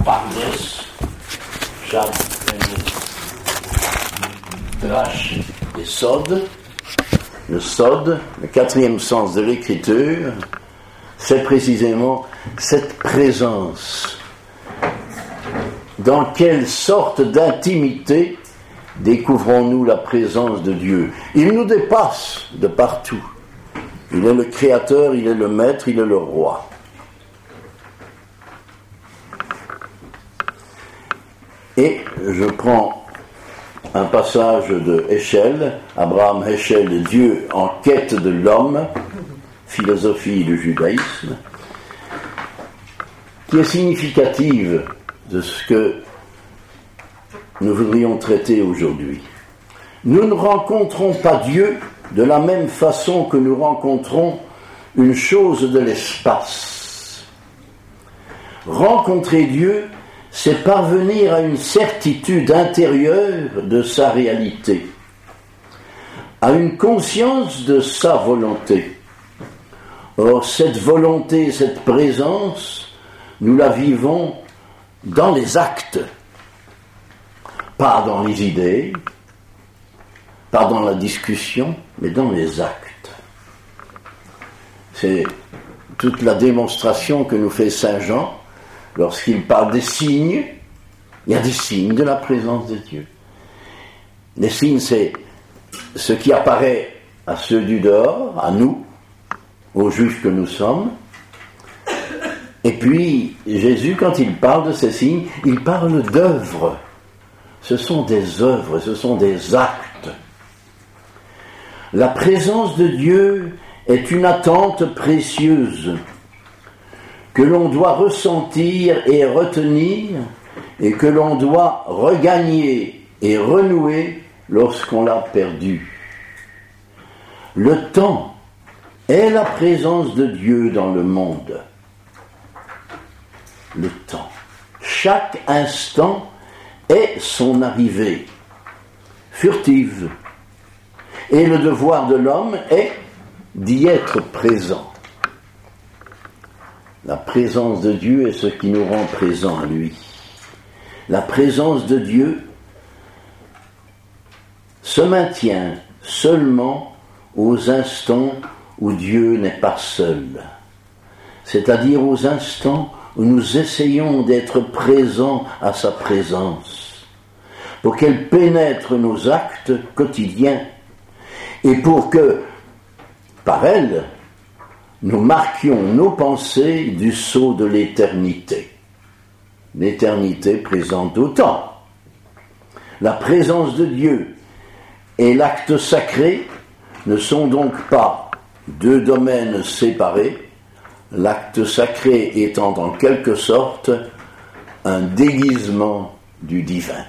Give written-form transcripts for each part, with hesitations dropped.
Pardes, Chad, Drache et Sod. Le Sod, le quatrième sens de l'écriture, c'est précisément cette présence. Dans quelle sorte d'intimité découvrons-nous la présence de Dieu? Il nous dépasse de partout. Il est le Créateur, il est le Maître, il est le Roi. Et je prends un passage de Heschel, Abraham Heschel, Dieu en quête de l'homme, philosophie du judaïsme, qui est significative de ce que nous voudrions traiter aujourd'hui. Nous ne rencontrons pas Dieu de la même façon que nous rencontrons une chose de l'espace. Rencontrer Dieu, c'est parvenir à une certitude intérieure de sa réalité, à une conscience de sa volonté. Or, cette volonté, cette présence, nous la vivons dans les actes, pas dans les idées, pas dans la discussion, mais dans les actes. C'est toute la démonstration que nous fait Saint Jean lorsqu'il parle des signes. Il y a des signes de la présence de Dieu. Les signes, c'est ce qui apparaît à ceux du dehors, à nous, aux juifs que nous sommes. Et puis, Jésus, quand il parle de ces signes, il parle d'œuvres. Ce sont des œuvres, ce sont des actes. La présence de Dieu est une attente précieuse que l'on doit ressentir et retenir, et que l'on doit regagner et renouer lorsqu'on l'a perdu. Le temps est la présence de Dieu dans le monde. Le temps. Chaque instant est son arrivée, furtive. Et le devoir de l'homme est d'y être présent. La présence de Dieu est ce qui nous rend présents à lui. La présence de Dieu se maintient seulement aux instants où Dieu n'est pas seul, c'est-à-dire aux instants où nous essayons d'être présents à sa présence, pour qu'elle pénètre nos actes quotidiens et pour que, par elle, nous marquions nos pensées du sceau de l'éternité. L'éternité présente au temps. La présence de Dieu et l'acte sacré ne sont donc pas deux domaines séparés, l'acte sacré étant en quelque sorte un déguisement du divin.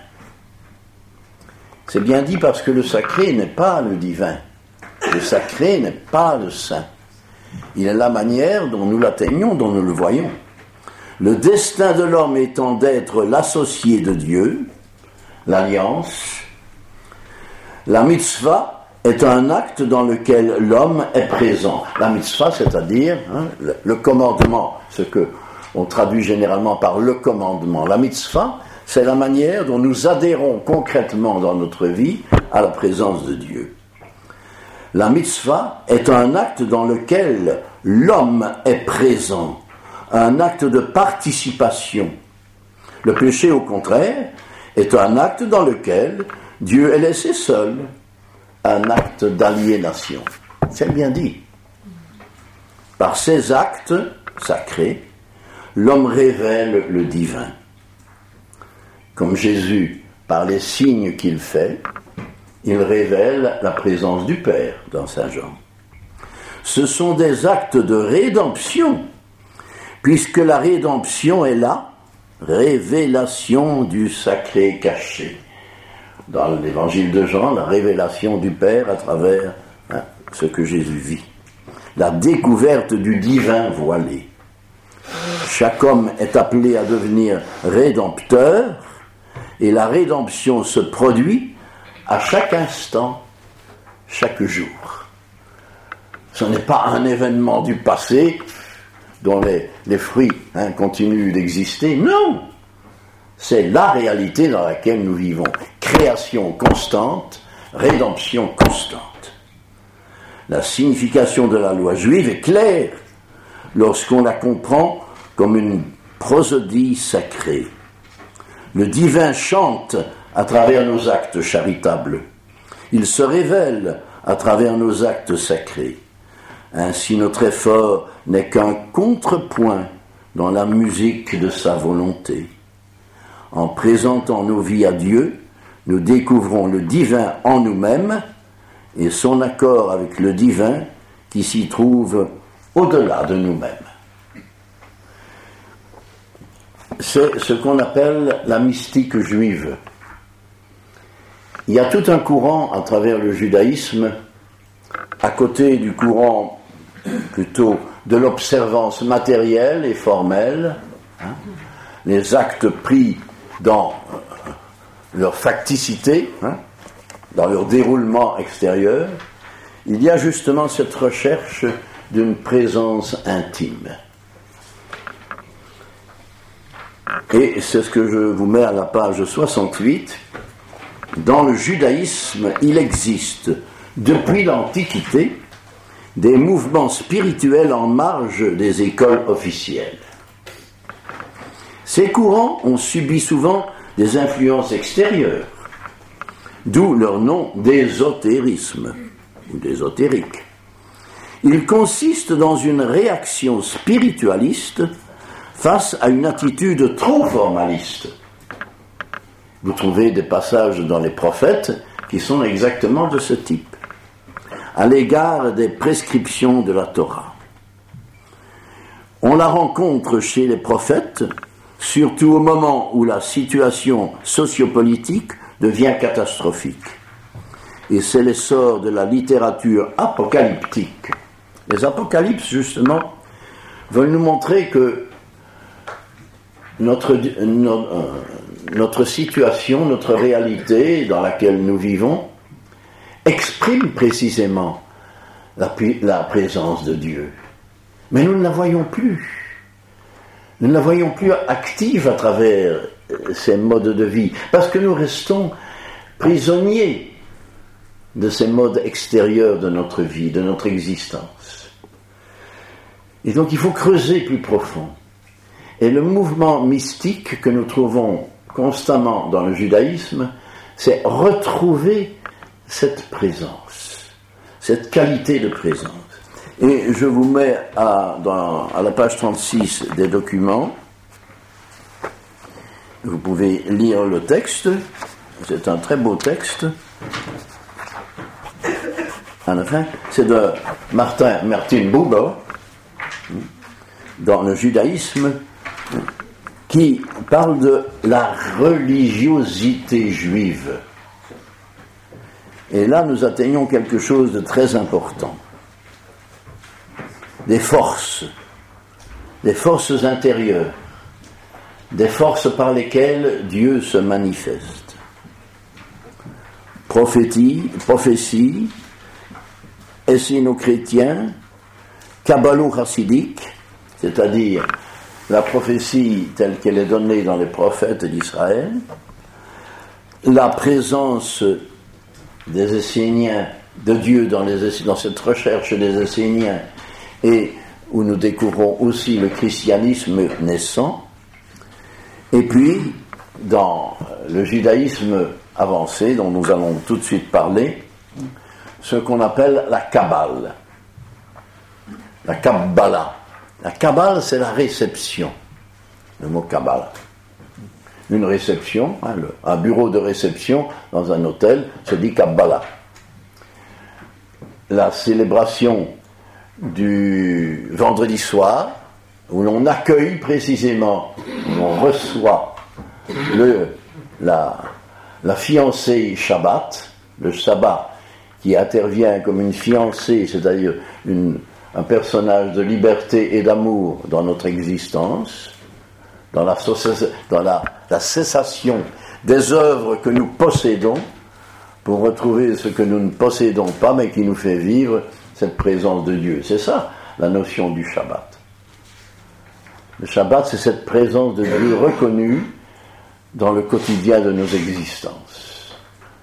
C'est bien dit parce que le sacré n'est pas le divin, le sacré n'est pas le saint. Il est la manière dont nous l'atteignons, dont nous le voyons. Le destin de l'homme étant d'être l'associé de Dieu, l'alliance, la mitzvah est un acte dans lequel l'homme est présent. La mitzvah, c'est-à-dire le commandement, ce que on traduit généralement par le commandement. La mitzvah, c'est la manière dont nous adhérons concrètement dans notre vie à la présence de Dieu. La mitzvah est un acte dans lequel l'homme est présent, un acte de participation. Le péché, au contraire, est un acte dans lequel Dieu est laissé seul, un acte d'aliénation. C'est bien dit. Par ces actes sacrés, l'homme révèle le divin. Comme Jésus, par les signes qu'il fait, il révèle la présence du Père dans Saint Jean. Ce sont des actes de rédemption, puisque la rédemption est la révélation du sacré caché. Dans l'évangile de Jean, la révélation du Père à travers ce que Jésus vit. La découverte du divin voilé. Chaque homme est appelé à devenir rédempteur, et la rédemption se produit à chaque instant, chaque jour. Ce n'est pas un événement du passé dont les fruits continuent d'exister. Non, c'est la réalité dans laquelle nous vivons. Création constante, rédemption constante. La signification de la loi juive est claire lorsqu'on la comprend comme une prosodie sacrée. Le divin chante à travers nos actes charitables. Il se révèle à travers nos actes sacrés. Ainsi notre effort n'est qu'un contrepoint dans la musique de sa volonté. En présentant nos vies à Dieu, nous découvrons le divin en nous-mêmes et son accord avec le divin qui s'y trouve au-delà de nous-mêmes. C'est ce qu'on appelle la mystique juive. Il y a tout un courant à travers le judaïsme, à côté du courant plutôt de l'observance matérielle et formelle, les actes pris dans leur facticité, dans leur déroulement extérieur. Il y a justement cette recherche d'une présence intime. Et c'est ce que je vous mets à la page 68. Dans le judaïsme, il existe, depuis l'Antiquité, des mouvements spirituels en marge des écoles officielles. Ces courants ont subi souvent des influences extérieures, d'où leur nom d'ésotérisme ou d'ésotérique. Il consiste dans une réaction spiritualiste face à une attitude trop formaliste. Vous trouvez des passages dans les prophètes qui sont exactement de ce type, à l'égard des prescriptions de la Torah. On la rencontre chez les prophètes, surtout au moment où la situation sociopolitique devient catastrophique. Et c'est l'essor de la littérature apocalyptique. Les apocalypses, justement, veulent nous montrer que notre situation, notre réalité dans laquelle nous vivons, exprime précisément la présence de Dieu. Mais nous ne la voyons plus. Nous ne la voyons plus active à travers ces modes de vie, parce que nous restons prisonniers de ces modes extérieurs de notre vie, de notre existence. Et donc il faut creuser plus profond. Et le mouvement mystique que nous trouvons constamment dans le judaïsme, c'est retrouver cette présence, cette qualité de présence. Et je vous mets à la page 36 des documents. Vous pouvez lire le texte. C'est un très beau texte. À la fin, c'est de Martin Buber, dans le judaïsme, qui parle de la religiosité juive. Et là, nous atteignons quelque chose de très important. Des forces intérieures, des forces par lesquelles Dieu se manifeste. Prophétie, essino-chrétien, kabbalo-chassidique, c'est-à-dire la prophétie telle qu'elle est donnée dans les prophètes d'Israël, la présence des Esséniens, de Dieu dans cette recherche des Esséniens, et où nous découvrons aussi le christianisme naissant, et puis dans le judaïsme avancé, dont nous allons tout de suite parler, ce qu'on appelle la Kabbale, la Kabbalah. La Kabbale, c'est la réception, le mot Kabbale. Une réception, un bureau de réception dans un hôtel, se dit Kabbalah. La célébration du vendredi soir, où l'on accueille précisément, où l'on reçoit la fiancée Shabbat, le sabbat qui intervient comme une fiancée, c'est-à-dire un personnage de liberté et d'amour dans notre existence, dans la cessation des œuvres que nous possédons, pour retrouver ce que nous ne possédons pas, mais qui nous fait vivre cette présence de Dieu. C'est ça, la notion du Shabbat. Le Shabbat, c'est cette présence de Dieu reconnue dans le quotidien de nos existences,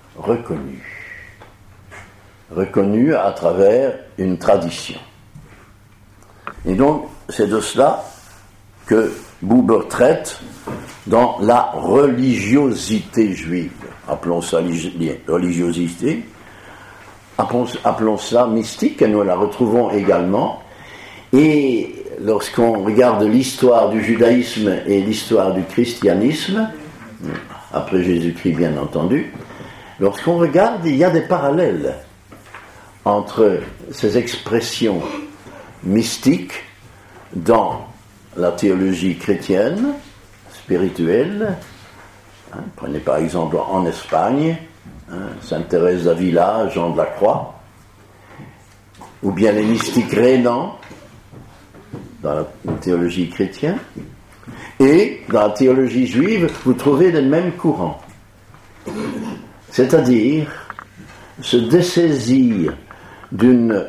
reconnus à travers une tradition. Et donc, c'est de cela que Buber traite dans la religiosité juive. Appelons ça religiosité, appelons cela mystique, et nous la retrouvons également. Et lorsqu'on regarde l'histoire du judaïsme et l'histoire du christianisme, après Jésus-Christ bien entendu, lorsqu'on regarde, il y a des parallèles entre ces expressions mystiques dans la théologie chrétienne, spirituelle. Prenez par exemple en Espagne, Sainte Thérèse d'Avila, Jean de la Croix, ou bien les mystiques rénants dans la théologie chrétienne, et dans la théologie juive, vous trouvez les mêmes courants. C'est-à-dire se dessaisir d'une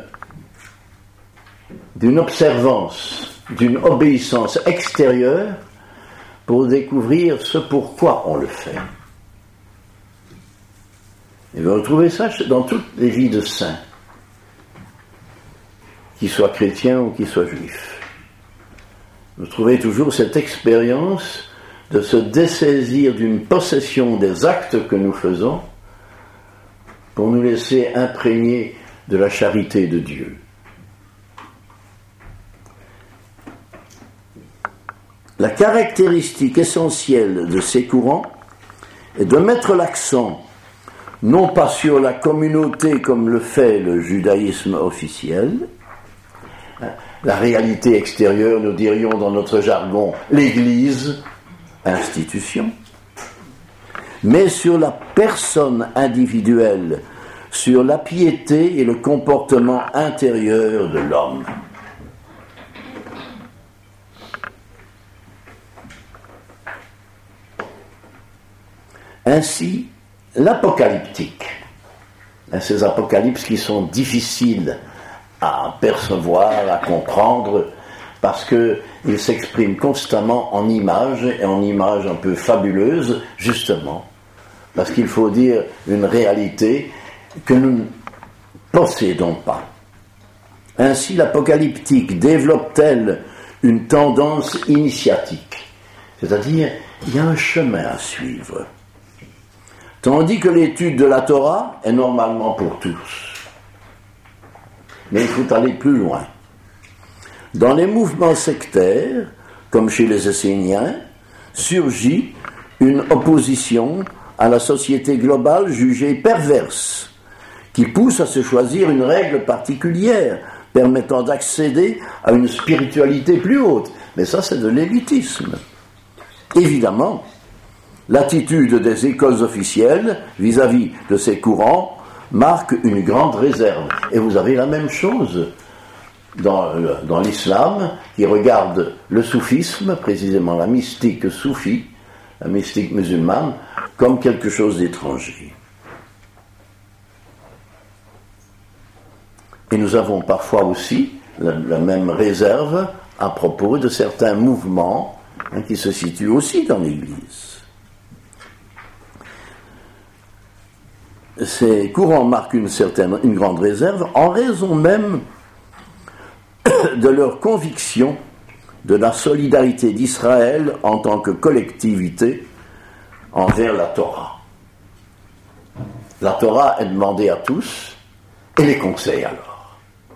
observance, d'une obéissance extérieure pour découvrir ce pourquoi on le fait. Et vous retrouvez ça dans toutes les vies de saints, qu'ils soient chrétiens ou qu'ils soient juifs. Vous trouvez toujours cette expérience de se dessaisir d'une possession des actes que nous faisons pour nous laisser imprégner de la charité de Dieu. La caractéristique essentielle de ces courants est de mettre l'accent non pas sur la communauté comme le fait le judaïsme officiel, la réalité extérieure, nous dirions dans notre jargon, l'Église, institution, mais sur la personne individuelle, sur la piété et le comportement intérieur de l'homme. Ainsi, l'apocalyptique, ces apocalypses qui sont difficiles à percevoir, à comprendre, parce qu'ils s'expriment constamment en images, et en images un peu fabuleuses, justement, parce qu'il faut dire une réalité que nous ne possédons pas. Ainsi, l'apocalyptique développe-t-elle une tendance initiatique, c'est-à-dire, il y a un chemin à suivre. Tandis que l'étude de la Torah est normalement pour tous. Mais il faut aller plus loin. Dans les mouvements sectaires, comme chez les Esséniens, surgit une opposition à la société globale jugée perverse, qui pousse à se choisir une règle particulière permettant d'accéder à une spiritualité plus haute. Mais ça, c'est de l'élitisme. Évidemment, l'attitude des écoles officielles vis-à-vis de ces courants marque une grande réserve. Et vous avez la même chose dans l'islam, qui regarde le soufisme, précisément la mystique soufie, la mystique musulmane, comme quelque chose d'étranger. Et nous avons parfois aussi la même réserve à propos de certains mouvements qui se situent aussi dans l'Église. Ces courants marquent une grande réserve en raison même de leur conviction de la solidarité d'Israël en tant que collectivité envers la Torah. La Torah est demandée à tous, et les conseils alors.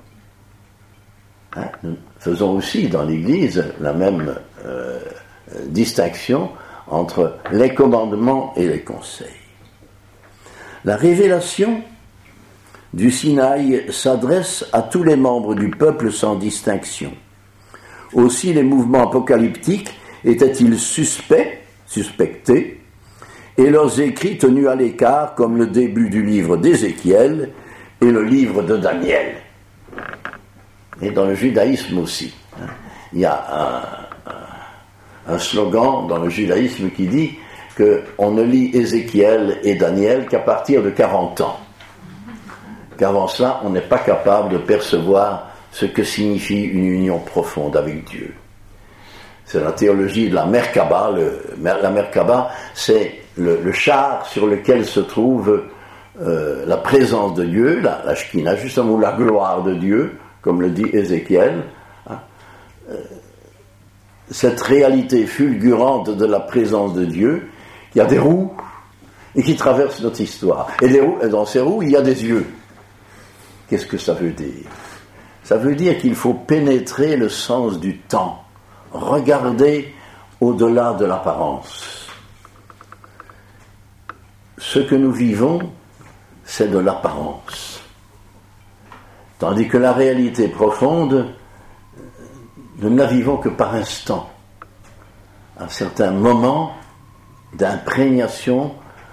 Nous faisons aussi dans l'Église la même distinction entre les commandements et les conseils. La révélation du Sinaï s'adresse à tous les membres du peuple sans distinction. Aussi les mouvements apocalyptiques étaient-ils suspectés, et leurs écrits tenus à l'écart comme le début du livre d'Ézéchiel et le livre de Daniel. Et dans le judaïsme aussi. Il y a un slogan dans le judaïsme qui dit qu'on ne lit Ézéchiel et Daniel qu'à partir de 40 ans. Qu'avant cela, on n'est pas capable de percevoir ce que signifie une union profonde avec Dieu. C'est la théologie de la Merkaba. La Merkaba, c'est le char sur lequel se trouve la présence de Dieu, la Shekinah, justement, ou la gloire de Dieu, comme le dit Ézéchiel. Cette réalité fulgurante de la présence de Dieu, qui a des roues et qui traverse notre histoire. Et dans ces roues, il y a des yeux. Qu'est-ce que ça veut dire? Ça veut dire qu'il faut pénétrer le sens du temps, regarder au-delà de l'apparence. Ce que nous vivons, c'est de l'apparence. Tandis que la réalité profonde, nous ne la vivons que par instant, à certains moments d'imprégnation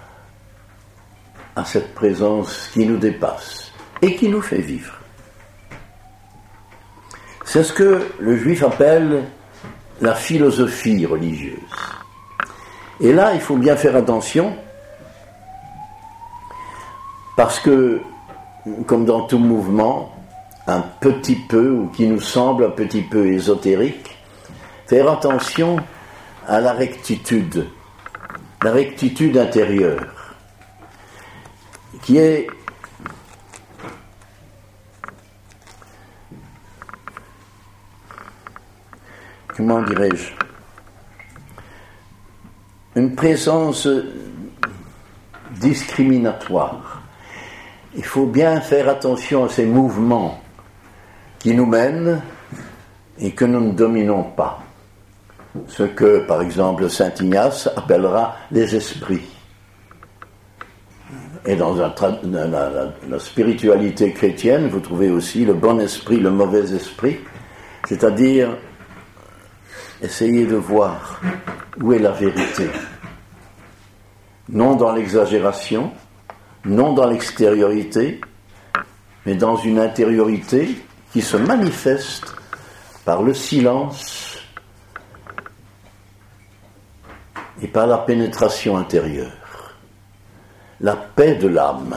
à cette présence qui nous dépasse et qui nous fait vivre. C'est ce que le juif appelle la philosophie religieuse. Et là, il faut bien faire attention, parce que, comme dans tout mouvement, un petit peu, ou qui nous semble un petit peu ésotérique, faire attention à la rectitude intérieure, qui est comment dirais-je, une présence discriminatoire. Il faut bien faire attention à ces mouvements qui nous mènent et que nous ne dominons pas. Ce que, par exemple, saint Ignace appellera les esprits. Et dans la spiritualité chrétienne, vous trouvez aussi le bon esprit, le mauvais esprit, c'est-à-dire essayer de voir où est la vérité. Non dans l'exagération, non dans l'extériorité, mais dans une intériorité qui se manifeste par le silence et par la pénétration intérieure. La paix de l'âme.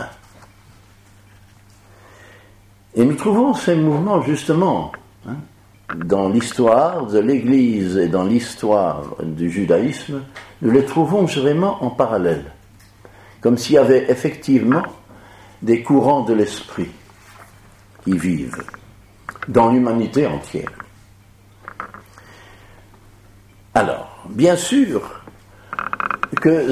Et nous trouvons ces mouvements justement dans l'histoire de l'Église et dans l'histoire du judaïsme, nous les trouvons vraiment en parallèle, comme s'il y avait effectivement des courants de l'esprit qui vivent dans l'humanité entière. Alors, bien sûr que,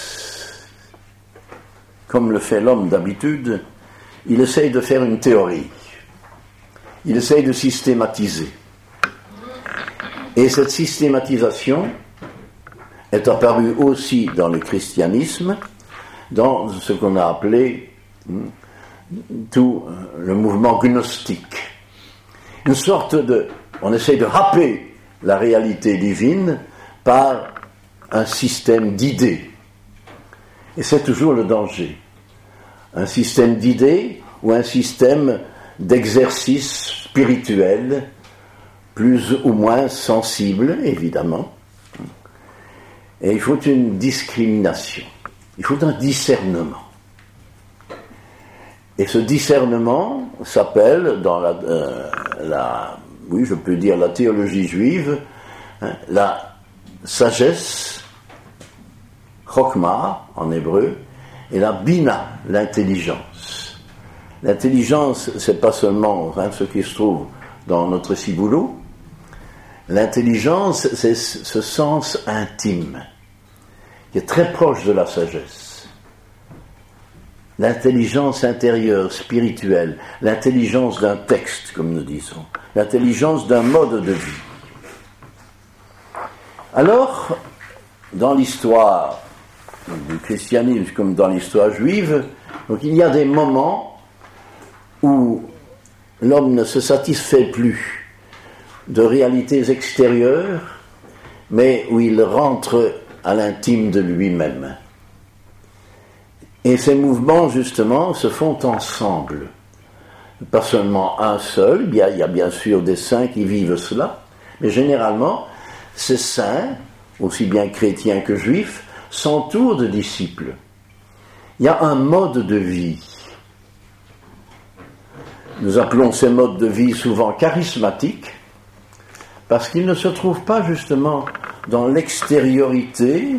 comme le fait l'homme d'habitude, il essaye de faire une théorie. Il essaye de systématiser. Et cette systématisation est apparue aussi dans le christianisme, dans ce qu'on a appelé tout le mouvement gnostique. Une sorte de... On essaye de happer la réalité divine par un système d'idées. Et c'est toujours le danger. Un système d'idées ou un système d'exercice spirituel, plus ou moins sensible, évidemment. Et il faut une discrimination. Il faut un discernement. Et ce discernement s'appelle, dans oui, je peux dire la théologie juive, la sagesse, chokma en hébreu, et la bina, l'intelligence. L'intelligence, c'est pas seulement ce qui se trouve dans notre ciboulot. L'intelligence, c'est ce sens intime, qui est très proche de la sagesse. L'intelligence intérieure, spirituelle, l'intelligence d'un texte, comme nous disons, l'intelligence d'un mode de vie. Alors, dans l'histoire du christianisme, comme dans l'histoire juive, donc il y a des moments où l'homme ne se satisfait plus de réalités extérieures, mais où il rentre à l'intime de lui-même. Et ces mouvements, justement, se font ensemble. Pas seulement un seul, il y a bien sûr des saints qui vivent cela, mais généralement, ces saints, aussi bien chrétiens que juifs, s'entourent de disciples. Il y a un mode de vie. Nous appelons ces modes de vie souvent charismatiques, parce qu'il ne se trouve pas justement dans l'extériorité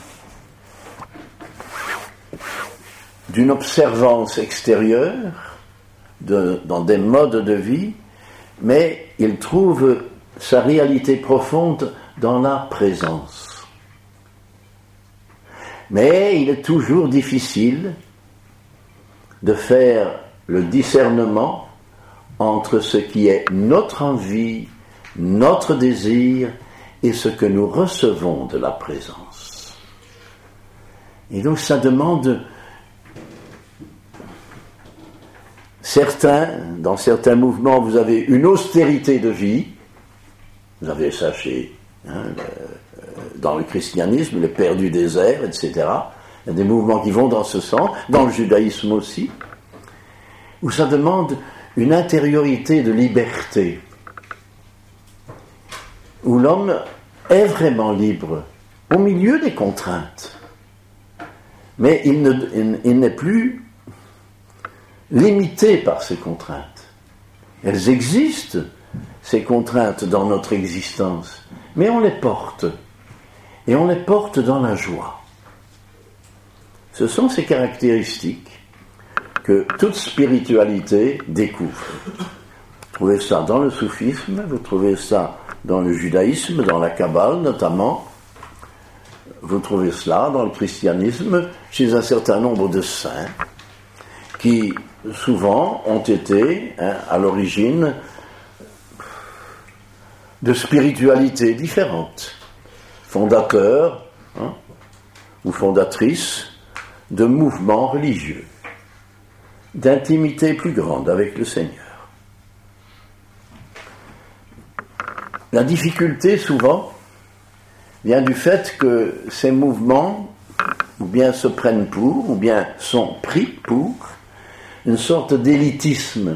d'une observance extérieure, dans des modes de vie, mais il trouve sa réalité profonde dans la présence. Mais il est toujours difficile de faire le discernement entre ce qui est notre envie, notre désir et ce que nous recevons de la présence. Et donc ça demande dans certains mouvements, vous avez une austérité de vie. Vous avez ça dans le christianisme, les pères du désert, etc. Il y a des mouvements qui vont dans ce sens, dans le judaïsme aussi, où ça demande une intériorité de liberté, où l'homme est vraiment libre, au milieu des contraintes. Mais il n'est plus limité par ces contraintes. Elles existent, ces contraintes, dans notre existence, mais on les porte, et on les porte dans la joie. Ce sont ces caractéristiques que toute spiritualité découvre. Vous trouvez ça dans le soufisme, vous trouvez ça dans le judaïsme, dans la Kabbale notamment, vous trouvez cela dans le christianisme, chez un certain nombre de saints, qui souvent ont été à l'origine de spiritualités différentes, fondateurs ou fondatrices de mouvements religieux, d'intimité plus grande avec le Seigneur. La difficulté souvent vient du fait que ces mouvements ou bien se prennent pour, ou bien sont pris pour une sorte d'élitisme.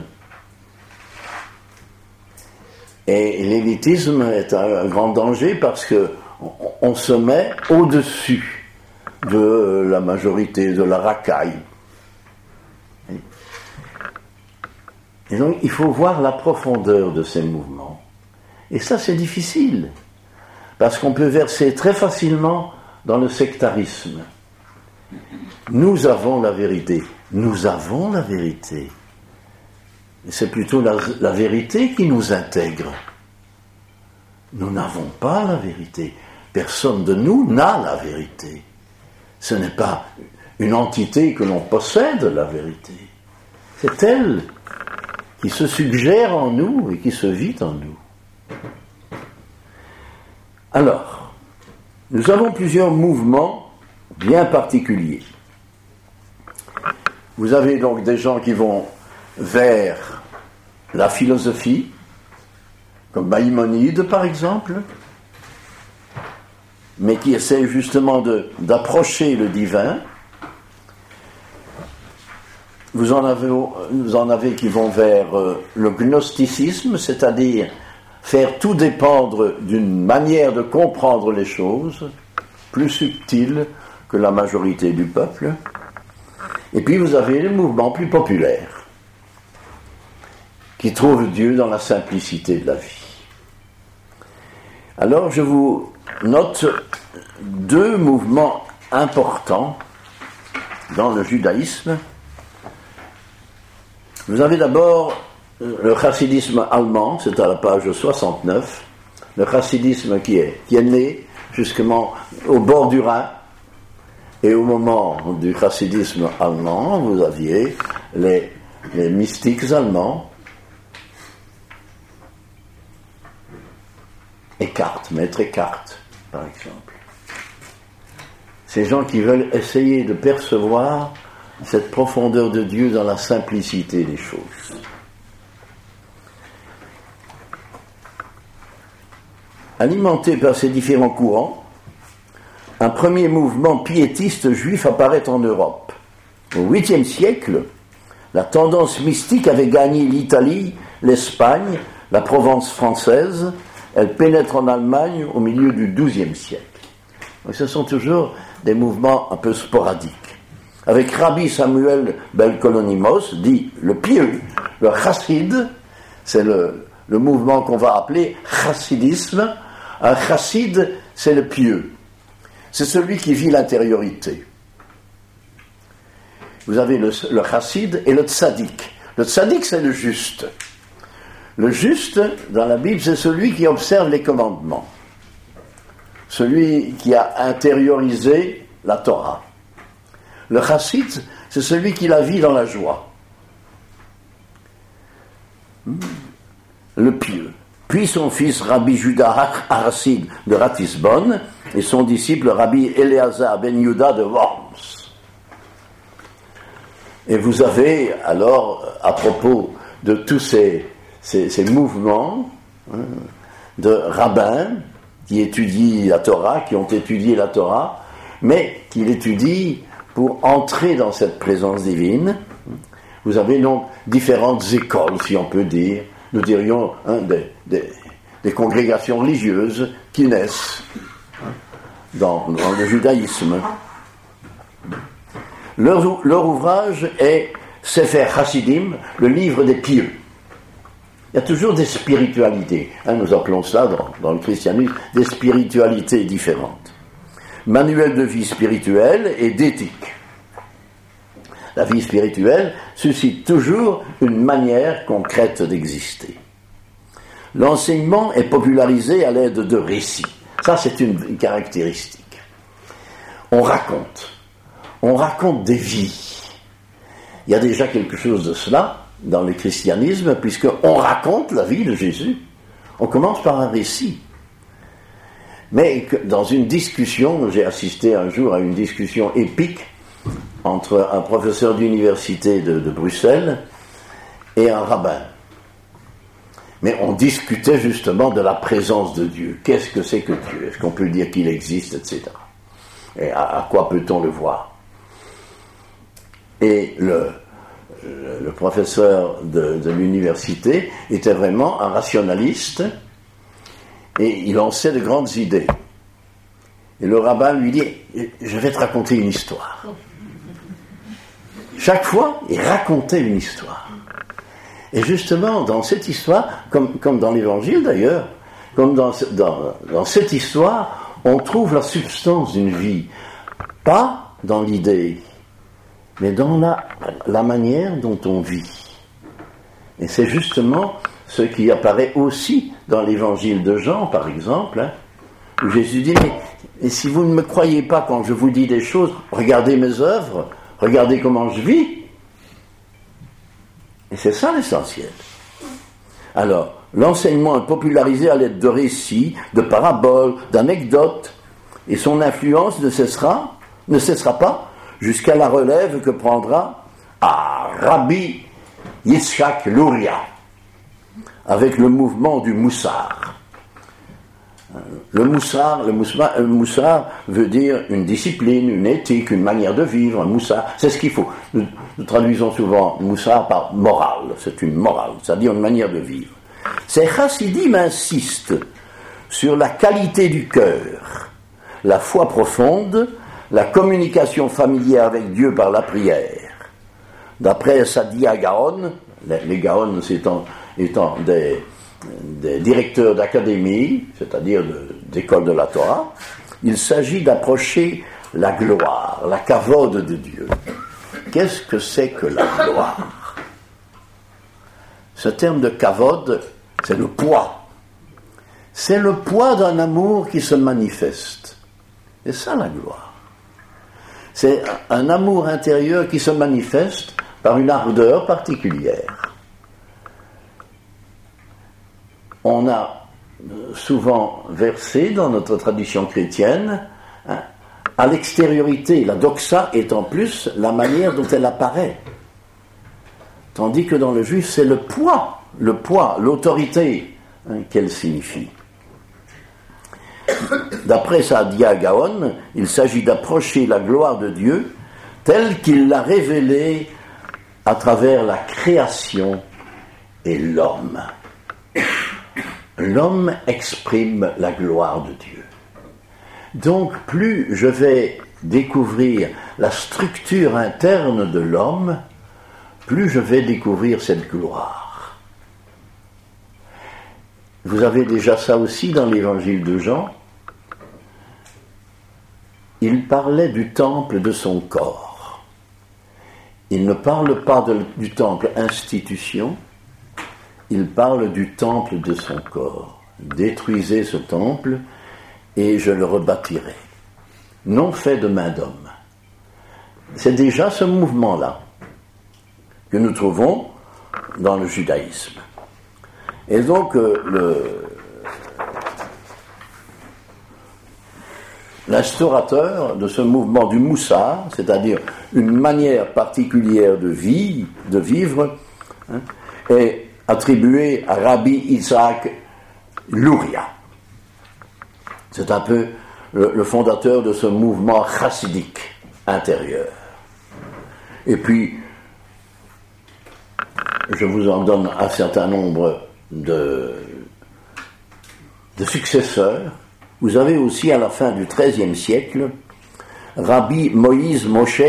Et l'élitisme est un grand danger parce qu'on se met au-dessus de la majorité, de la racaille. Et donc il faut voir la profondeur de ces mouvements. Et ça c'est difficile, parce qu'on peut verser très facilement dans le sectarisme. Nous avons la vérité. Nous avons la vérité. Et c'est plutôt la vérité qui nous intègre. Nous n'avons pas la vérité. Personne de nous n'a la vérité. Ce n'est pas une entité que l'on possède, la vérité. C'est elle qui se suggère en nous et qui se vit en nous. Alors, nous avons plusieurs mouvements bien particuliers. Vous avez donc des gens qui vont vers la philosophie, comme Maïmonide par exemple, mais qui essaient justement d'approcher le divin. Vous en avez qui vont vers le gnosticisme, c'est-à-dire faire tout dépendre d'une manière de comprendre les choses, plus subtile que la majorité du peuple. Et puis vous avez les mouvements plus populaires, qui trouvent Dieu dans la simplicité de la vie. Alors je vous note deux mouvements importants dans le judaïsme. Vous avez d'abord le chassidisme allemand, c'est à la page 69, le chassidisme qui est né justement au bord du Rhin. Et au moment du chassidisme allemand, vous aviez les mystiques allemands, Maître Eckhart, par exemple. Ces gens qui veulent essayer de percevoir cette profondeur de Dieu dans la simplicité des choses. Alimenté par ces différents courants, un premier mouvement piétiste juif apparaît en Europe. Au 8e siècle, la tendance mystique avait gagné l'Italie, l'Espagne, la Provence française. Elle pénètre en Allemagne au milieu du XIIe siècle. Donc ce sont toujours des mouvements un peu sporadiques. Avec Rabbi Samuel ben Kolonimos, dit le pieux, le chassid, c'est le le mouvement qu'on va appeler chassidisme. Un chassid, c'est le pieux. C'est celui qui vit l'intériorité. Vous avez le chassid et le tzaddik. Le tzaddik, c'est le juste. Le juste, dans la Bible, c'est celui qui observe les commandements. Celui qui a intériorisé la Torah. Le chassid, c'est celui qui la vit dans la joie. Le pieux. Puis son fils Rabbi Judah Harsid de Ratisbonne et son disciple Rabbi Eleazar ben Yehuda de Worms. Et vous avez alors, à propos de tous ces mouvements de rabbins qui étudient la Torah, qui ont étudié la Torah, mais qui l'étudient pour entrer dans cette présence divine, vous avez donc différentes écoles, si on peut dire. Nous dirions des congrégations religieuses qui naissent dans le judaïsme. Leur ouvrage est Sefer Chassidim, le livre des pieux. Il y a toujours des spiritualités. Nous appelons cela dans le christianisme des spiritualités différentes. Manuel de vie spirituelle et d'éthique. La vie spirituelle suscite toujours une manière concrète d'exister. L'enseignement est popularisé à l'aide de récits. Ça, c'est une caractéristique. On raconte des vies. Il y a déjà quelque chose de cela dans le christianisme, puisqu'on raconte la vie de Jésus. On commence par un récit. Mais dans une discussion, j'ai assisté un jour à une discussion épique entre un professeur d'université de Bruxelles et un rabbin. Mais on discutait justement de la présence de Dieu. Qu'est-ce que c'est que Dieu? Est-ce qu'on peut dire qu'il existe, etc. Et à quoi peut-on le voir? Et le professeur de l'université était vraiment un rationaliste et il lançait de grandes idées. Et le rabbin lui dit « Je vais te raconter une histoire ». Chaque fois, il racontait une histoire. Et justement, dans cette histoire, comme dans l'Évangile d'ailleurs, comme dans cette histoire, on trouve la substance d'une vie. Pas dans l'idée, mais dans la manière dont on vit. Et c'est justement ce qui apparaît aussi dans l'Évangile de Jean, par exemple, où Jésus dit « Mais si vous ne me croyez pas quand je vous dis des choses, regardez mes œuvres, regardez comment je vis. » Et c'est ça l'essentiel. Alors, l'enseignement est popularisé à l'aide de récits, de paraboles, d'anecdotes, et son influence ne cessera pas jusqu'à la relève que prendra Rabbi Yitzhak Luria, avec le mouvement du Moussar. Le Moussar veut dire une discipline, une éthique, une manière de vivre. Un Moussar, c'est ce qu'il faut. Nous traduisons souvent Moussar par morale. C'est une morale, c'est-à-dire une manière de vivre. Ces chassidim insistent sur la qualité du cœur, la foi profonde, la communication familière avec Dieu par la prière. D'après Sadia Gaon, les Gaon étant des directeurs d'académie, c'est-à-dire d'école de la Torah, il s'agit d'approcher la gloire, la kavod de Dieu. Qu'est-ce que c'est que la gloire? Ce terme de kavod, c'est le poids. C'est le poids d'un amour qui se manifeste. C'est ça la gloire. C'est un amour intérieur qui se manifeste par une ardeur particulière. On a souvent versé dans notre tradition chrétienne, à l'extériorité, la doxa est en plus la manière dont elle apparaît. Tandis que dans le juif, c'est le poids, l'autorité qu'elle signifie. D'après Saadia Gaon, il s'agit d'approcher la gloire de Dieu telle qu'il l'a révélée à travers la création et l'homme. L'homme exprime la gloire de Dieu. Donc, plus je vais découvrir la structure interne de l'homme, plus je vais découvrir cette gloire. Vous avez déjà ça aussi dans l'évangile de Jean. Il parlait du temple de son corps. Il ne parle pas du temple institution, il parle du temple de son corps. Détruisez ce temple et je le rebâtirai. Non fait de main d'homme. C'est déjà ce mouvement-là que nous trouvons dans le judaïsme. Et donc, l'instaurateur de ce mouvement du moussar, c'est-à-dire une manière particulière de vivre, est attribué à Rabbi Isaac Luria. C'est un peu le fondateur de ce mouvement chassidique intérieur. Et puis, je vous en donne un certain nombre de successeurs. Vous avez aussi à la fin du XIIIe siècle Rabbi Moïse Moshe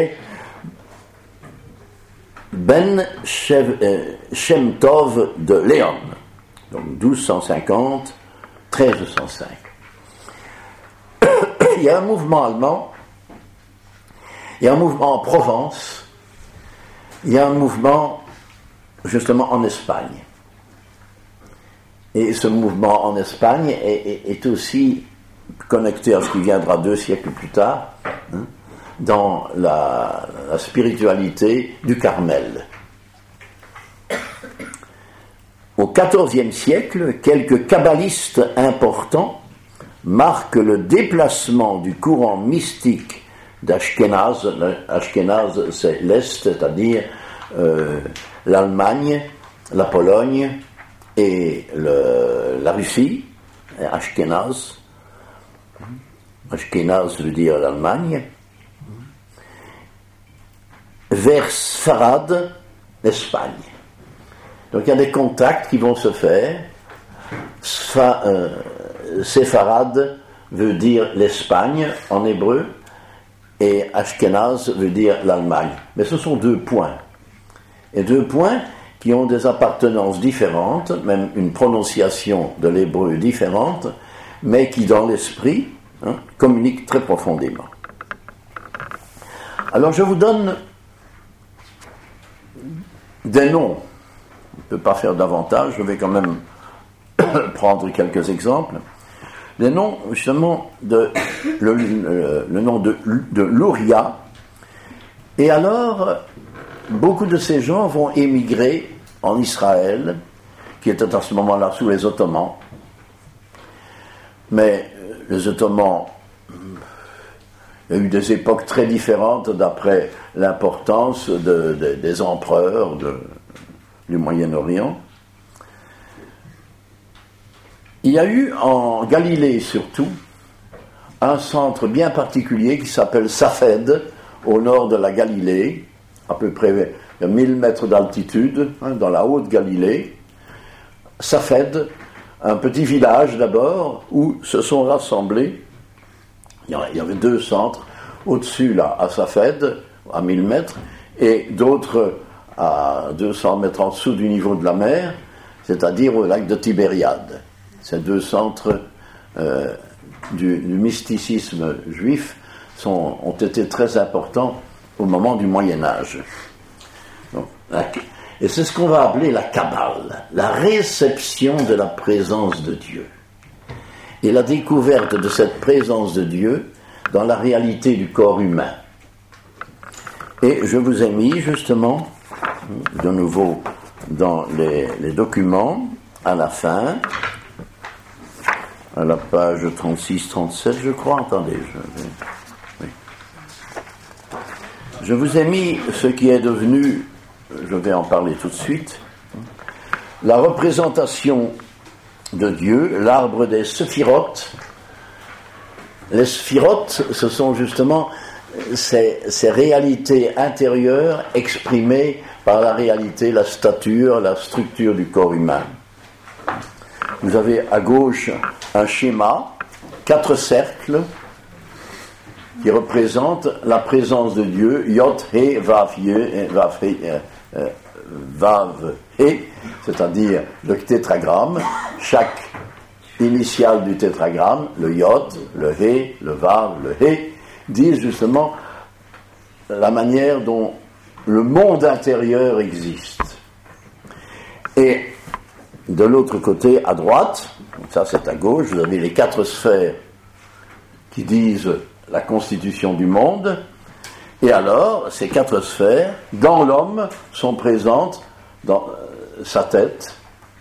Ben Shem Tov de Léon, donc 1250, 1305. Il y a un mouvement allemand, il y a un mouvement en Provence, il y a un mouvement justement en Espagne. Et ce mouvement en Espagne est aussi connecté à ce qui viendra 2 siècles plus tard, dans la spiritualité du Carmel. Au XIVe siècle, quelques kabbalistes importants marquent le déplacement du courant mystique d'Ashkenaz. Ashkenaz, c'est l'Est, c'est-à-dire l'Allemagne, la Pologne et la Russie. Ashkenaz. Ashkenaz veut dire l'Allemagne. Vers Sfarad, l'Espagne. Donc il y a des contacts qui vont se faire. Sepharad veut dire l'Espagne en hébreu et Ashkenaz veut dire l'Allemagne. Mais ce sont 2 points. Et 2 points qui ont des appartenances différentes, même une prononciation de l'hébreu différente, mais qui dans l'esprit communiquent très profondément. Alors je vous donne des noms. On ne peut pas faire davantage, je vais quand même prendre quelques exemples. Des noms, justement, le nom de Luria. Et alors, beaucoup de ces gens vont émigrer en Israël, qui était à ce moment-là sous les Ottomans. Mais les Ottomans, il y a eu des époques très différentes d'après l'importance des empereurs du Moyen-Orient. Il y a eu en Galilée surtout un centre bien particulier qui s'appelle Safed, au nord de la Galilée, à peu près 1000 mètres d'altitude, dans la haute Galilée. Safed, un petit village d'abord, où se sont rassemblés, il y avait 2 centres, au-dessus là, à Safed, à 1000 mètres, et d'autres à 200 mètres en dessous du niveau de la mer, c'est-à-dire au lac de Tibériade. Ces 2 centres du mysticisme juif ont été très importants au moment du Moyen-Âge. Et c'est ce qu'on va appeler la Kabbale, la réception de la présence de Dieu. Et la découverte de cette présence de Dieu dans la réalité du corps humain. Et je vous ai mis justement, de nouveau dans les documents, à la fin, à la page 36-37, je crois, attendez, je vous ai mis ce qui est devenu, je vais en parler tout de suite, la représentation de Dieu, l'arbre des séphirotes. Les séphirotes, ce sont justement ces réalités intérieures exprimées par la réalité, la stature, la structure du corps humain. Vous avez à gauche un schéma, 4 cercles, qui représentent la présence de Dieu, Yod, He, Vav, Vav, He, c'est-à-dire le tétragramme. Chaque initiales du tétragramme, le Yod, le He, le Vav, le He, disent justement la manière dont le monde intérieur existe. Et de l'autre côté, à droite, ça c'est à gauche, vous avez les 4 sphères qui disent la constitution du monde. Et alors, ces 4 sphères, dans l'homme, sont présentes dans sa tête,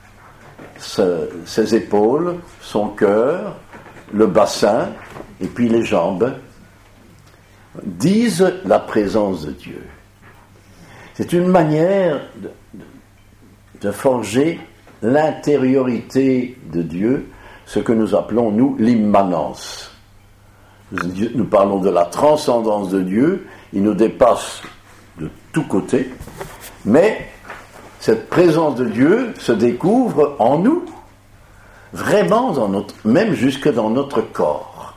ses épaules, son cœur, le bassin, et puis les jambes, disent la présence de Dieu. C'est une manière de forger l'intériorité de Dieu, ce que nous appelons, nous, l'immanence. Nous parlons de la transcendance de Dieu, il nous dépasse de tous côtés, mais cette présence de Dieu se découvre en nous, vraiment, même jusque dans notre corps.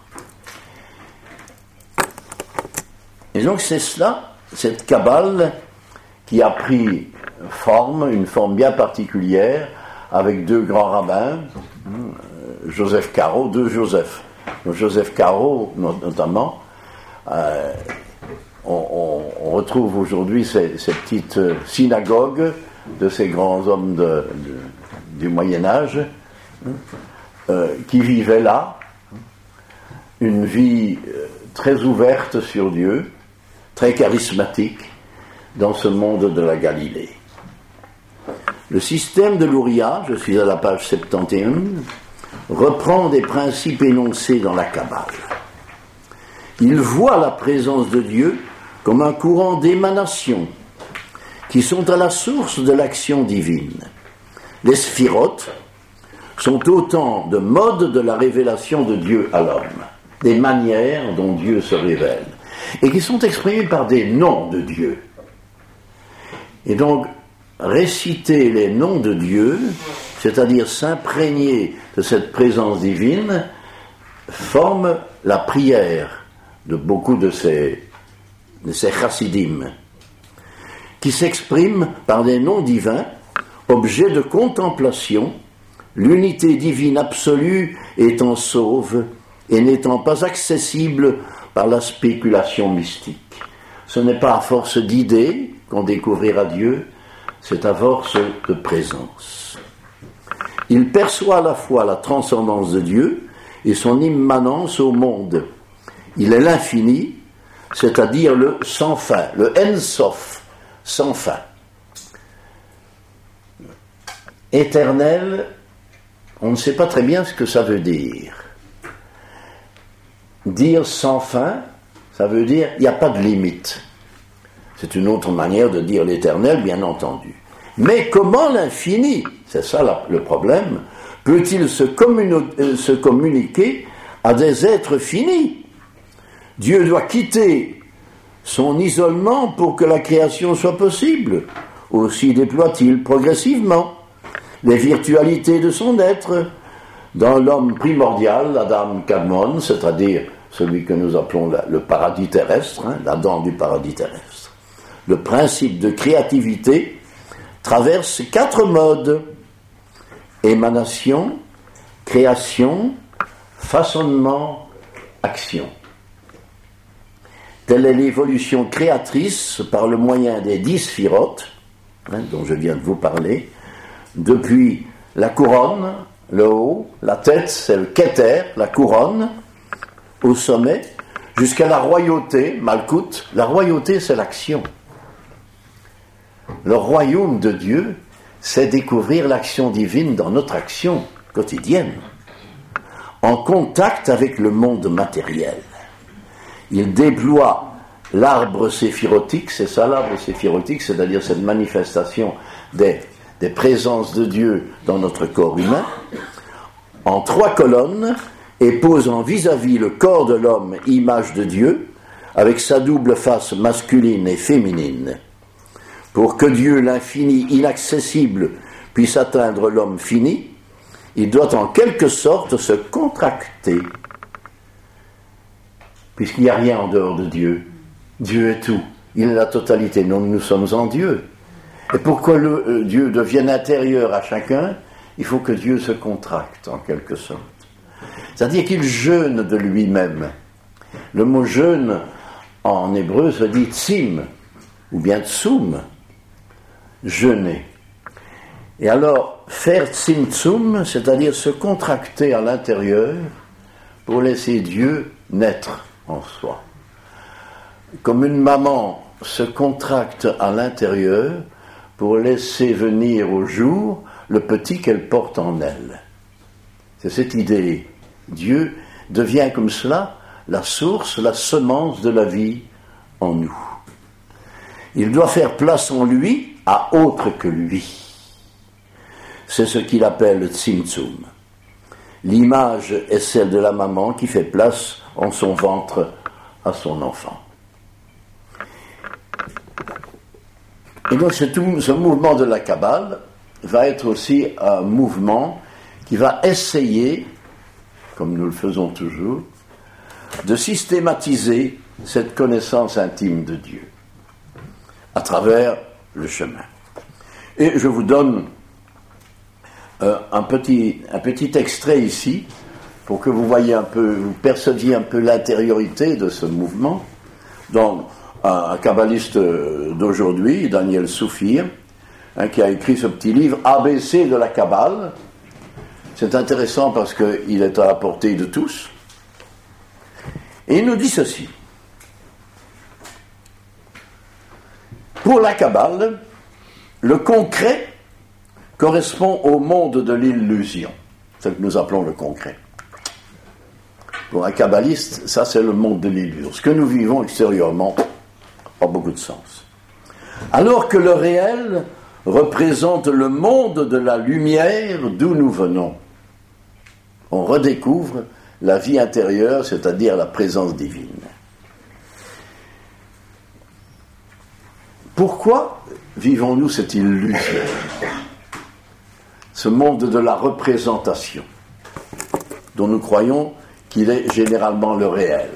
Et donc c'est cela, cette Kabbale, qui a pris une forme bien particulière, avec 2 grands rabbins, Joseph Caro, 2 Joseph. Donc Joseph Caro, notamment, on retrouve aujourd'hui ces petites synagogues de ces grands hommes du Moyen-Âge qui vivaient là, une vie très ouverte sur Dieu, très charismatique, dans ce monde de la Galilée. Le système de l'Uriah, je suis à la page 71, reprend des principes énoncés dans la Kabbale. Il voit la présence de Dieu comme un courant d'émanation qui sont à la source de l'action divine. Les sphirotes sont autant de modes de la révélation de Dieu à l'homme, des manières dont Dieu se révèle, et qui sont exprimées par des noms de Dieu. Et donc, réciter les noms de Dieu, c'est-à-dire s'imprégner de cette présence divine, forme la prière de beaucoup de ces chassidim, qui s'expriment par des noms divins, objets de contemplation, l'unité divine absolue étant sauve et n'étant pas accessible par la spéculation mystique. Ce n'est pas à force d'idées qu'on découvrira Dieu, c'est à force de présence. Il perçoit à la fois la transcendance de Dieu et son immanence au monde. Il est l'infini, c'est-à-dire le sans fin, le En-Sof, sans fin. Éternel, on ne sait pas très bien ce que ça veut dire. Dire sans fin, ça veut dire il n'y a pas de limite. C'est une autre manière de dire l'éternel, bien entendu. Mais comment l'infini, c'est ça le problème, peut-il se communiquer à des êtres finis? Dieu doit quitter son isolement pour que la création soit possible. Aussi déploie-t-il progressivement les virtualités de son être dans l'homme primordial, Adam Kadmon, c'est-à-dire celui que nous appelons le paradis terrestre, l'Adam du paradis terrestre. Le principe de créativité traverse 4 modes: émanation, création, façonnement, action. Telle est l'évolution créatrice par le moyen des 10 sphirotes, dont je viens de vous parler, depuis la couronne, le haut, la tête, c'est le Keter, la couronne, au sommet, jusqu'à la royauté, Malkout. La royauté, c'est l'action. Le royaume de Dieu, c'est découvrir l'action divine dans notre action quotidienne, en contact avec le monde matériel. Il déploie l'arbre séphirotique, c'est ça l'arbre séphirotique, c'est-à-dire cette manifestation des présences de Dieu dans notre corps humain, en 3 colonnes, et posant vis-à-vis le corps de l'homme, image de Dieu, avec sa double face masculine et féminine. Pour que Dieu, l'infini inaccessible, puisse atteindre l'homme fini, il doit en quelque sorte se contracter, puisqu'il n'y a rien en dehors de Dieu. Dieu est tout, il est la totalité, nous sommes en Dieu. Et pour que Dieu devienne intérieur à chacun, il faut que Dieu se contracte, en quelque sorte. C'est-à-dire qu'il jeûne de lui-même. Le mot jeûne, en hébreu, se dit tsim, ou bien tsum, jeûner. Et alors, faire tsimtsum, c'est-à-dire se contracter à l'intérieur pour laisser Dieu naître en soi. Comme une maman se contracte à l'intérieur pour laisser venir au jour le petit qu'elle porte en elle. C'est cette idée. Dieu devient comme cela la source, la semence de la vie en nous. Il doit faire place en lui à autre que lui. C'est ce qu'il appelle le tzimtzum. L'image est celle de la maman qui fait place en son ventre à son enfant. Et donc ce mouvement de la Kabbale va être aussi un mouvement qui va essayer, comme nous le faisons toujours, de systématiser cette connaissance intime de Dieu à travers le chemin. Et je vous donne un petit extrait ici pour que vous voyez un peu, vous perceviez un peu l'intériorité de ce mouvement. Donc, un kabbaliste d'aujourd'hui, Daniel Soufir, qui a écrit ce petit livre ABC de la Kabbale. C'est intéressant parce qu'il est à la portée de tous. Et il nous dit ceci. Pour la Kabbale, le concret correspond au monde de l'illusion. C'est ce que nous appelons le concret. Pour un kabbaliste, ça c'est le monde de l'illusion. Ce que nous vivons extérieurement n'a pas beaucoup de sens. Alors que le réel représente le monde de la lumière d'où nous venons. On redécouvre la vie intérieure, c'est-à-dire la présence divine. Pourquoi vivons-nous cette illusion ? Ce monde de la représentation, dont nous croyons qu'il est généralement le réel.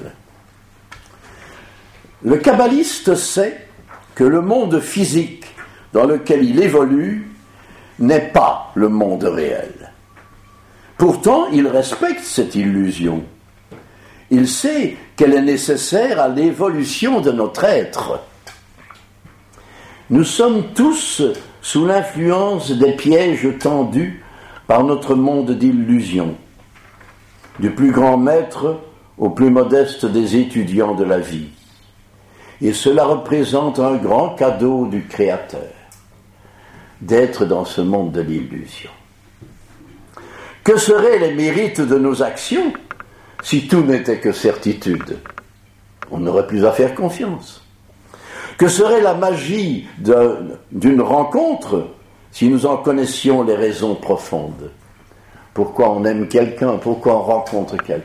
Le kabbaliste sait que le monde physique dans lequel il évolue n'est pas le monde réel. Pourtant, il respecte cette illusion. Il sait qu'elle est nécessaire à l'évolution de notre être. Nous sommes tous sous l'influence des pièges tendus par notre monde d'illusions, du plus grand maître au plus modeste des étudiants de la vie. Et cela représente un grand cadeau du Créateur, d'être dans ce monde de l'illusion. Que seraient les mérites de nos actions si tout n'était que certitude ? On n'aurait plus à faire confiance. Que serait la magie d'une rencontre si nous en connaissions les raisons profondes ? Pourquoi on aime quelqu'un ? Pourquoi on rencontre quelqu'un ?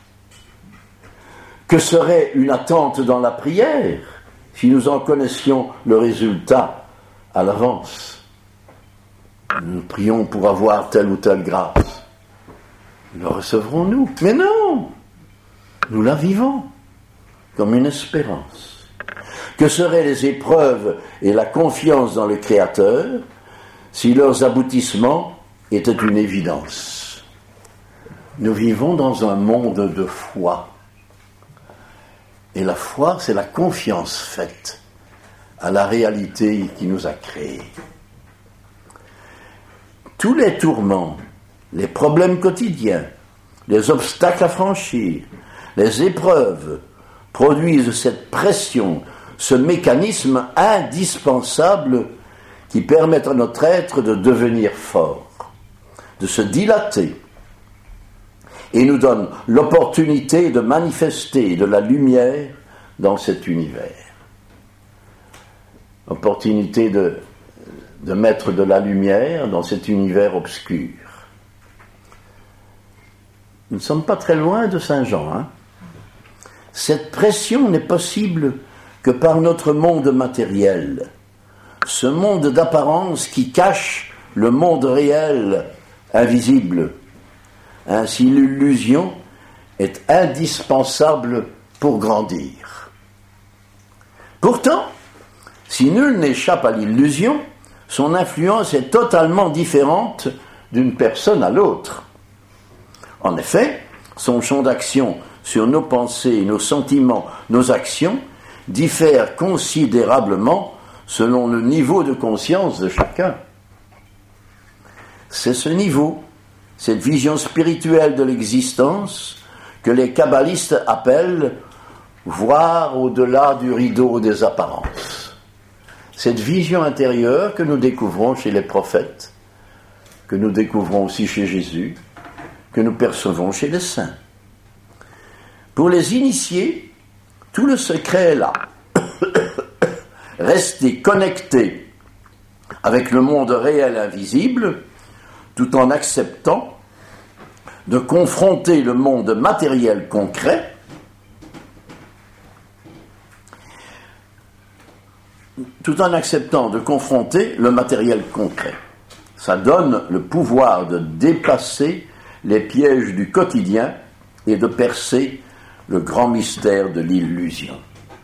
Que serait une attente dans la prière si nous en connaissions le résultat à l'avance ? Nous prions pour avoir telle ou telle grâce. Le recevrons-nous ? Mais non ! Nous la vivons comme une espérance. Que seraient les épreuves et la confiance dans le Créateur si leurs aboutissements étaient une évidence ? Nous vivons dans un monde de foi. Et la foi, c'est la confiance faite à la réalité qui nous a créés. Tous les tourments, les problèmes quotidiens, les obstacles à franchir, les épreuves produisent cette pression, ce mécanisme indispensable qui permet à notre être de devenir fort, de se dilater, et nous donne l'opportunité de manifester de la lumière dans cet univers. Opportunité de mettre de la lumière dans cet univers obscur. Nous ne sommes pas très loin de Saint Jean, hein ? Cette pression n'est possible que par notre monde matériel, ce monde d'apparence qui cache le monde réel, invisible. Ainsi, l'illusion est indispensable pour grandir. Pourtant, si nul n'échappe à l'illusion, son influence est totalement différente d'une personne à l'autre. En effet, son champ d'action sur nos pensées, nos sentiments, nos actions diffère considérablement selon le niveau de conscience de chacun. C'est ce niveau, cette vision spirituelle de l'existence que les kabbalistes appellent voir au-delà du rideau des apparences. Cette vision intérieure que nous découvrons chez les prophètes, que nous découvrons aussi chez Jésus, que nous percevons chez les saints. Pour les initiés, tout le secret est là. Rester connecté avec le monde réel invisible, tout en acceptant de confronter le monde matériel concret Ça donne le pouvoir de dépasser les pièges du quotidien et de percer le grand mystère de l'illusion.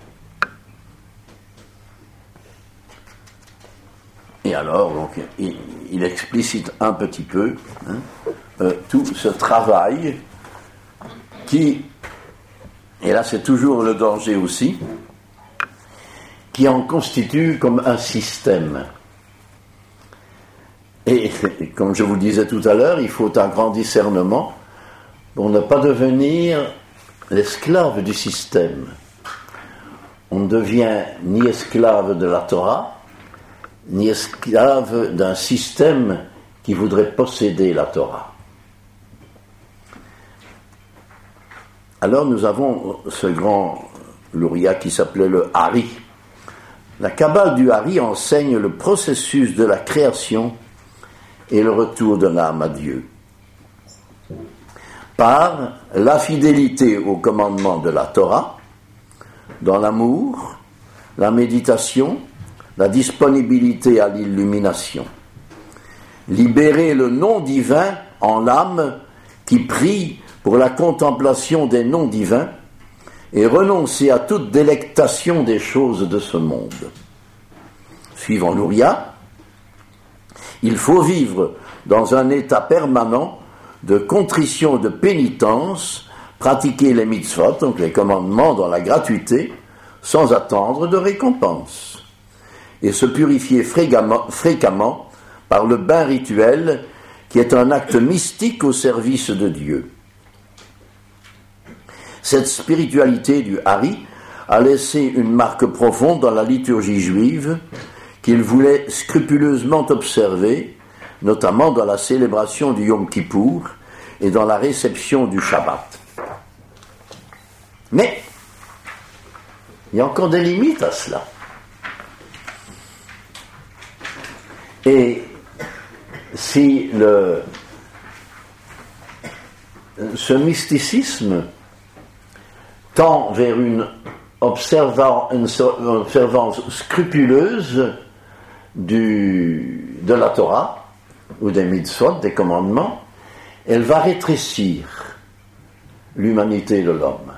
Et alors, donc, il explicite un petit peu tout ce travail qui, et là c'est toujours le danger aussi, qui en constitue comme un système. Et comme je vous le disais tout à l'heure, il faut un grand discernement pour ne pas devenir l'esclave du système. On ne devient ni esclave de la Torah, ni esclave d'un système qui voudrait posséder la Torah. Alors nous avons ce grand lauréat qui s'appelait le Hari. La Kabbale du Hari enseigne le processus de la création et le retour de l'âme à Dieu. Par la fidélité au commandement de la Torah, dans l'amour, la méditation, la disponibilité à l'illumination. Libérer le nom divin en l'âme qui prie pour la contemplation des noms divins et renoncer à toute délectation des choses de ce monde. Suivant Luria, il faut vivre dans un état permanent de contrition et de pénitence, pratiquer les mitzvot, donc les commandements dans la gratuité, sans attendre de récompense, et se purifier fréquemment par le bain rituel qui est un acte mystique au service de Dieu. Cette spiritualité du Hari a laissé une marque profonde dans la liturgie juive qu'il voulait scrupuleusement observer, notamment dans la célébration du Yom Kippour et dans la réception du Shabbat. Mais il y a encore des limites à cela. Et si ce mysticisme tend vers une observance scrupuleuse de la Torah, ou des mitzvot, des commandements, elle va rétrécir l'humanité de l'homme.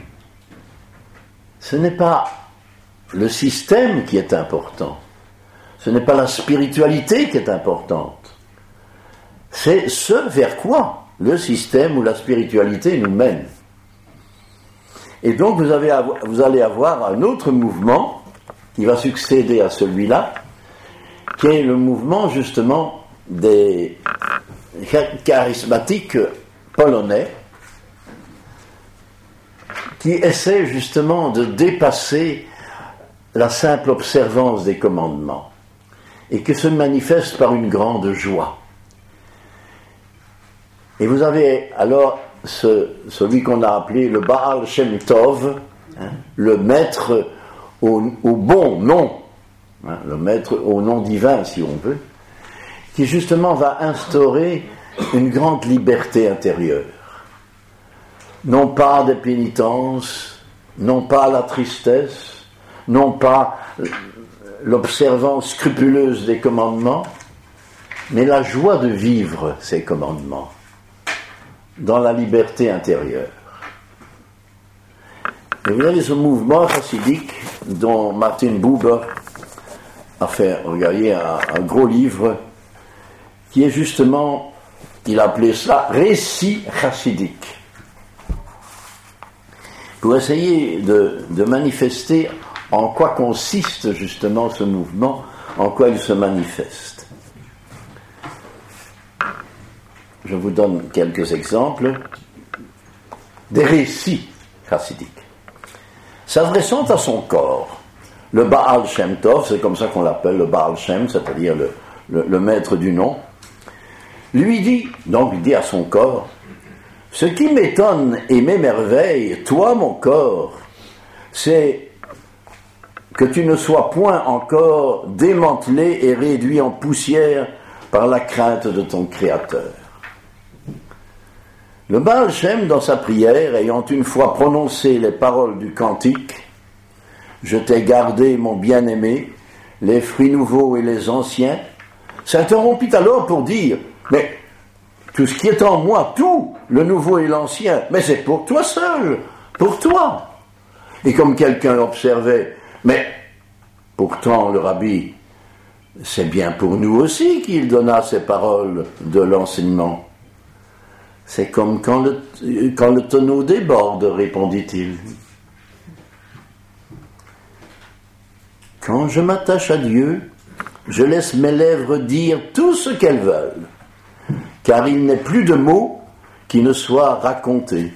Ce n'est pas le système qui est important, ce n'est pas la spiritualité qui est importante, c'est ce vers quoi le système ou la spiritualité nous mène. Et donc vous allez avoir un autre mouvement qui va succéder à celui-là, qui est le mouvement justement des charismatiques polonais, qui essaient justement de dépasser la simple observance des commandements et qui se manifeste par une grande joie. Et vous avez alors celui qu'on a appelé le Baal Shem Tov, le maître au bon nom, le maître au nom divin si on veut, qui justement va instaurer une grande liberté intérieure. Non pas des pénitences, non pas la tristesse, non pas l'observance scrupuleuse des commandements, mais la joie de vivre ces commandements dans la liberté intérieure. Et vous avez ce mouvement chassidique dont Martin Buber a fait, regardez, un gros livre qui est justement Il appelait ça récit chassidique. Pour essayer de manifester en quoi consiste justement ce mouvement, en quoi il se manifeste. Je vous donne quelques exemples des récits chassidiques. S'adressant à son corps, le Baal Shem Tov, c'est comme ça qu'on l'appelle, le Baal Shem, c'est-à-dire le maître du nom, lui dit, donc il dit à son corps, « Ce qui m'étonne et m'émerveille, toi mon corps, c'est que tu ne sois point encore démantelé et réduit en poussière par la crainte de ton Créateur. » Le Baal Shem, dans sa prière, ayant une fois prononcé les paroles du cantique, « Je t'ai gardé, mon bien-aimé, les fruits nouveaux et les anciens », s'interrompit alors pour dire, « Mais tout ce qui est en moi, tout, le nouveau et l'ancien, mais c'est pour toi seul, pour toi. » Et comme quelqu'un observait, « Mais pourtant, le rabbi, c'est bien pour nous aussi qu'il donna ces paroles de l'enseignement. » C'est comme quand le tonneau déborde, répondit-il. Quand je m'attache à Dieu, je laisse mes lèvres dire tout ce qu'elles veulent, car il n'est plus de mots qui ne soient racinés.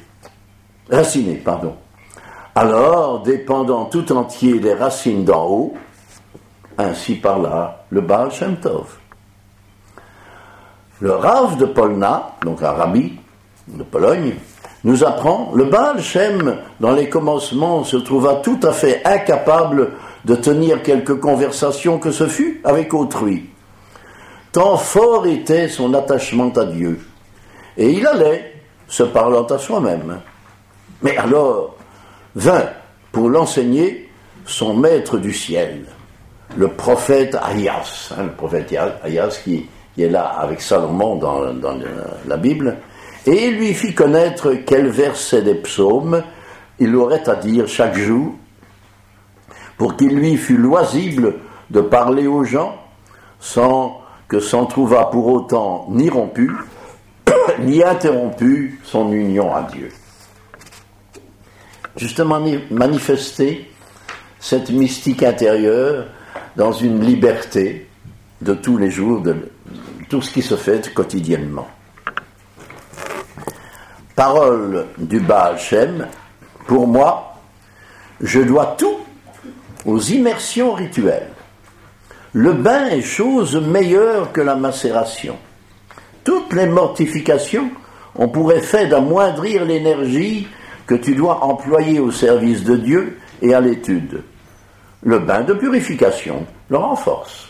Alors, dépendant tout entier des racines d'en haut, ainsi parla le Baal Shem Tov. Le Rav de Polna, donc un rabbi de Pologne, nous apprend, le Baal Shem, dans les commencements, se trouva tout à fait incapable de tenir quelque conversation que ce fût avec autrui. Tant fort était son attachement à Dieu. Et il allait, se parlant à soi-même. Mais alors, vint, pour l'enseigner, son maître du ciel, le prophète Ahias, le prophète Ahias qui est là avec Salomon dans la Bible, et il lui fit connaître quel verset des psaumes il aurait à dire chaque jour, pour qu'il lui fût loisible de parler aux gens, sans que s'en trouvât pour autant ni rompu, ni interrompu son union à Dieu. Justement manifester cette mystique intérieure dans une liberté de tous les jours, de tout ce qui se fait quotidiennement. Parole du Baal Shem, pour moi, je dois tout aux immersions rituelles. Le bain est chose meilleure que la macération. Toutes les mortifications ont pour effet d'amoindrir l'énergie que tu dois employer au service de Dieu et à l'étude. Le bain de purification le renforce.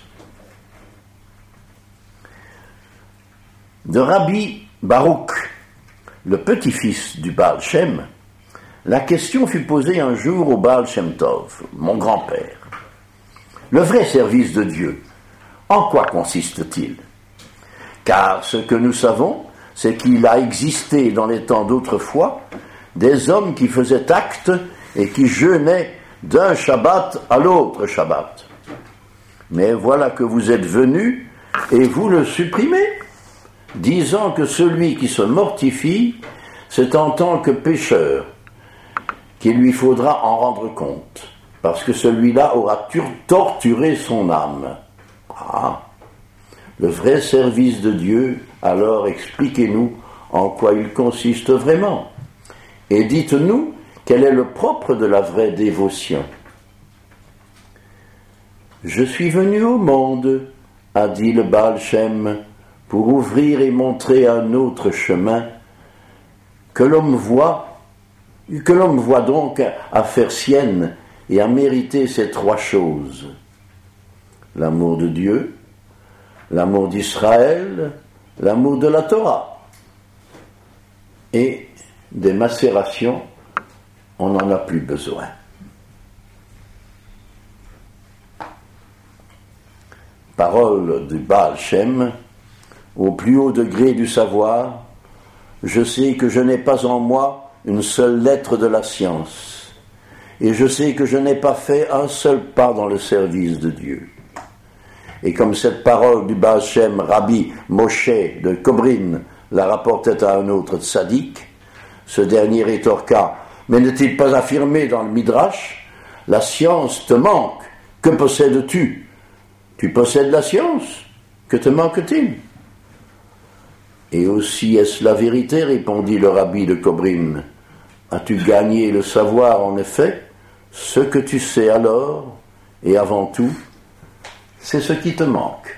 De Rabbi Baruch, le petit-fils du Baal Shem, la question fut posée un jour au Baal Shem Tov, mon grand-père. Le vrai service de Dieu, en quoi consiste-t-il? Car ce que nous savons, c'est qu'il a existé dans les temps d'autrefois des hommes qui faisaient acte et qui jeûnaient d'un Shabbat à l'autre Shabbat. Mais voilà que vous êtes venus et vous le supprimez, disant que celui qui se mortifie, c'est en tant que pécheur qu'il lui faudra en rendre compte, parce que celui-là aura torturé son âme. Ah, le vrai service de Dieu, alors expliquez-nous en quoi il consiste vraiment, et dites-nous quel est le propre de la vraie dévotion. Je suis venu au monde, a dit le Baal Shem, pour ouvrir et montrer un autre chemin que l'homme voit donc à faire sienne et à mériter ces trois choses. L'amour de Dieu, l'amour d'Israël, l'amour de la Torah. Et des macérations, on n'en a plus besoin. Parole du Baal Shem, au plus haut degré du savoir, je sais que je n'ai pas en moi une seule lettre de la science, et je sais que je n'ai pas fait un seul pas dans le service de Dieu. Et comme cette parole du Baal Shem, Rabbi Moshe de Kobrin, la rapportait à un autre tzaddik. Ce dernier rétorqua: mais n'est-il pas affirmé dans le Midrash, la science te manque, que possèdes-tu? Tu possèdes la science, que te manque-t-il? Et aussi est-ce la vérité, répondit le rabbi de Kobrin. As-tu gagné le savoir en effet? Ce que tu sais alors, et avant tout, c'est ce qui te manque.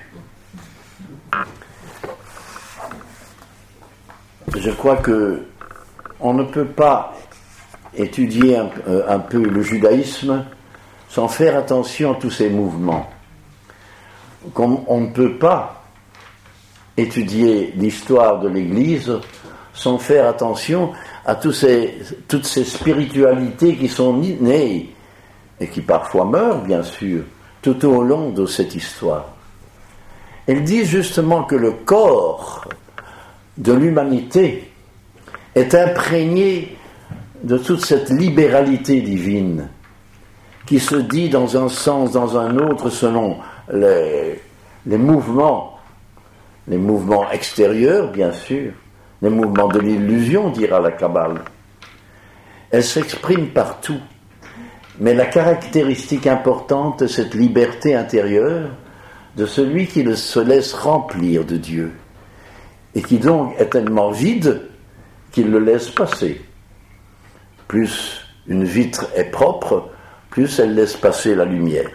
Je crois que on ne peut pas étudier un peu le judaïsme sans faire attention à tous ces mouvements. Comme on ne peut pas étudier l'histoire de l'Église sans faire attention à toutes ces spiritualités qui sont nées et qui parfois meurent, bien sûr, tout au long de cette histoire. Elles disent justement que le corps de l'humanité est imprégné de toute cette libéralité divine qui se dit dans un sens, dans un autre, selon les mouvements extérieurs, bien sûr, les mouvements de l'illusion, dira la Kabbale. Elle s'exprime partout, mais la caractéristique importante de cette liberté intérieure, de celui qui se laisse remplir de Dieu, et qui donc est tellement vide qu'il le laisse passer. Plus une vitre est propre, plus elle laisse passer la lumière.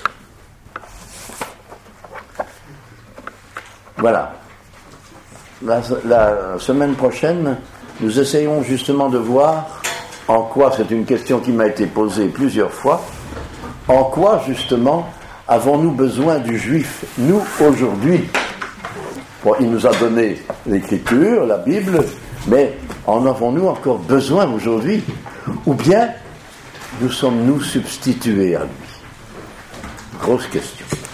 Voilà. La semaine prochaine, nous essayons justement de voir en quoi, c'est une question qui m'a été posée plusieurs fois, en quoi justement avons-nous besoin du juif, nous, aujourd'hui? Bon, il nous a donné l'écriture, la Bible, mais en avons-nous encore besoin aujourd'hui? Ou bien nous sommes-nous substitués à lui? Grosse question.